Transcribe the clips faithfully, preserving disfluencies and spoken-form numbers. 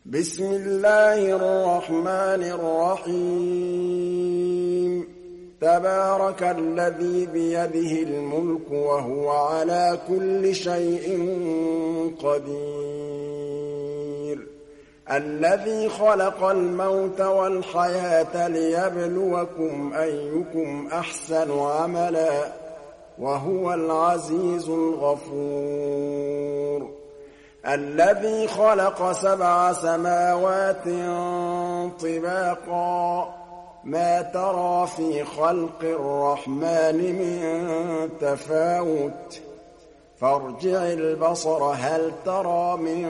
بسم الله الرحمن الرحيم تبارك الذي بيده الملك وهو على كل شيء قدير الذي خلق الموت والحياة ليبلوكم أيكم أحسن عملا وهو العزيز الغفور الذي خلق سبع سماوات طباقا ما ترى في خلق الرحمن من تفاوت فارجع البصر هل ترى من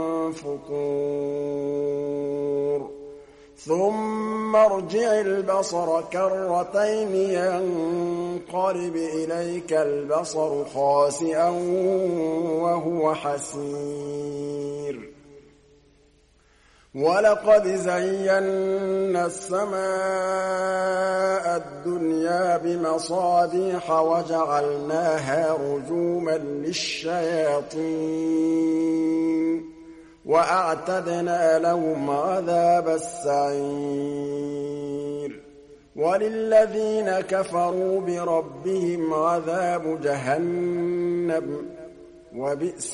فطور ثم ارجع البصر كرتين ينقلب إليك البصر خاسئا وهو حسير ولقد زينا السماء الدنيا بمصابيح وجعلناها رجوما للشياطين وأعتدنا لهم عذاب السعير وللذين كفروا بربهم عذاب جهنم وبئس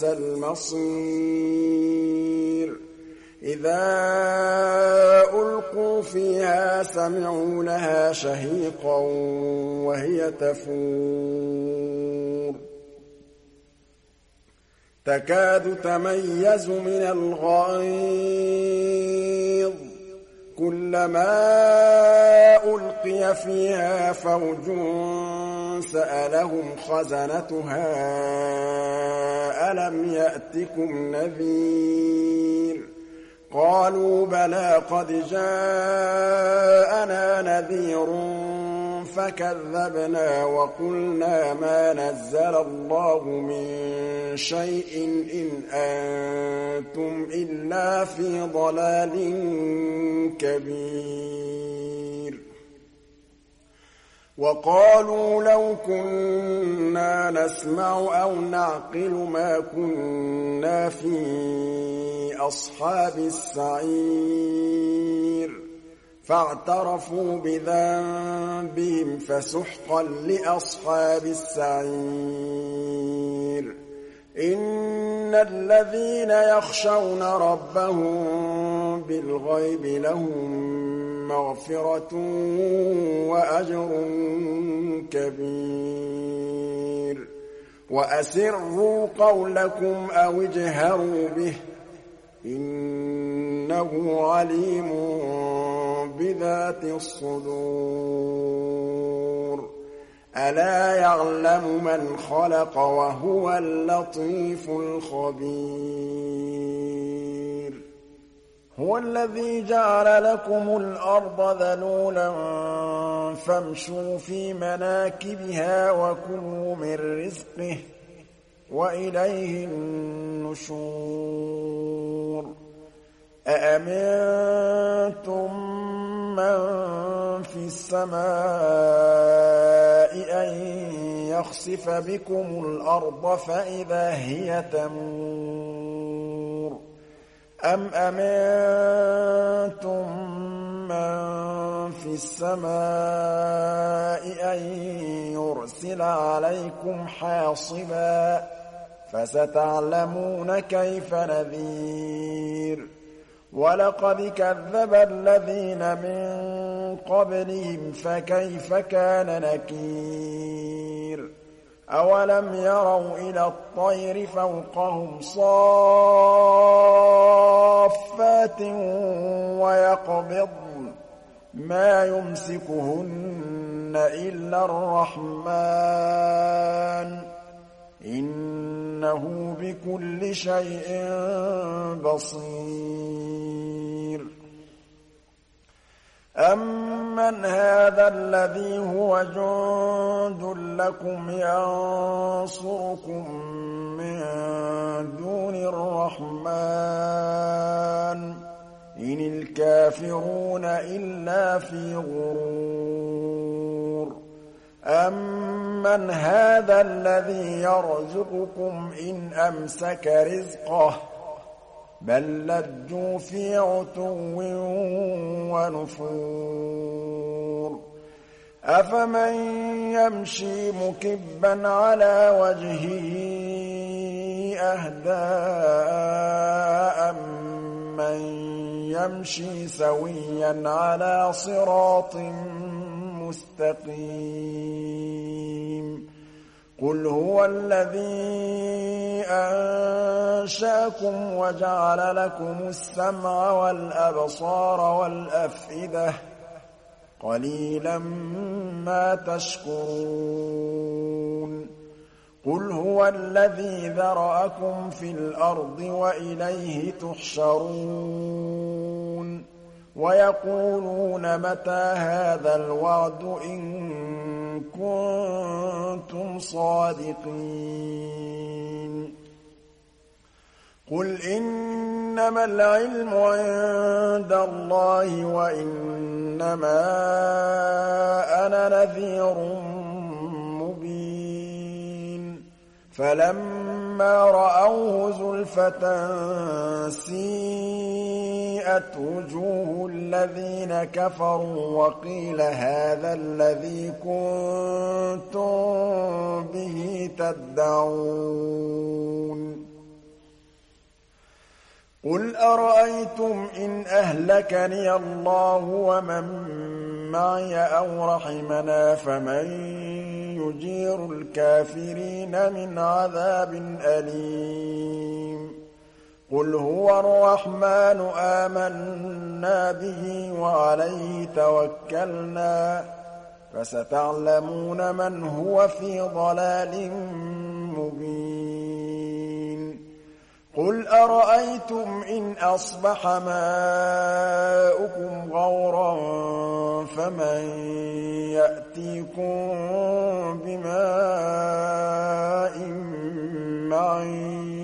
المصير إذا ألقوا فيها سمعوا لها شهيقا وهي تفور تكاد تميز من الغيظ كلما ألقي فيها فوج سألهم خزنتها ألم يأتكم نذير قالوا بلى قد جاءنا نذير فكذبنا وقلنا ما نزل الله من شيء إن أنتم إلا في ضلال كبير وقالوا لو كنا نسمع أو نعقل ما كنا في أصحاب السعير فاعترفوا بذنبهم فسحقا لأصحاب السعير إن الذين يخشون ربهم بالغيب لهم مغفرة وأجر كبير وأسروا قولكم أو اجهروا به إنه عليم بذات الصدور ألا يعلم من خلق وهو اللطيف الخبير هو الذي جعل لكم الأرض ذلولا فامشوا في مناكبها وكلوا من رزقه وإليه النشور أأمنتم من في السماء أن يخسف بكم الأرض فإذا هي تمور أم أمنتم من في السماء أن يرسل عليكم حاصبا فستعلمون كيف نذير ولقد كذب الذين من قبلهم فكيف كان نكير أولم يروا إلى الطير فوقهم صافات ويقبضن ما يمسكهن إلا الرحمن إنه بكل شيء بصير أمن هذا الذي هو جند لكم ينصركم من دون الرحمن إن الكافرون إلا في غرور أمن هذا الذي يرزقكم إن أمسك رزقه بل لجوا في عتو ونفور أفمن يمشي مكبا على وجهه أهدى أمن يمشي سويا على صراط مستقيم قل هو الذي أنشأكم وجعل لكم السمع والأبصار والأفئدة قليلا ما تشكرون قل هو الذي ذرأكم في الأرض وإليه تحشرون ويقولون متى هذا الوعد إن كنتم صادقين قل إنما العلم عند الله وإنما أنا نذير مبين فلما رأوه زلفة سيئت وجوه الذين كفروا وقيل هذا الذي كنتم به تدعون قل أرأيتم إن أهلكني الله ومن معي أو رحمنا فمن يجير الكافرين من عذاب أليم قل هو الرحمن آمنا به وعليه توكلنا فستعلمون من هو في ضلال مبين قل أرأيتم إن أصبح ماؤكم غورا فمن يأتيكم بماء معين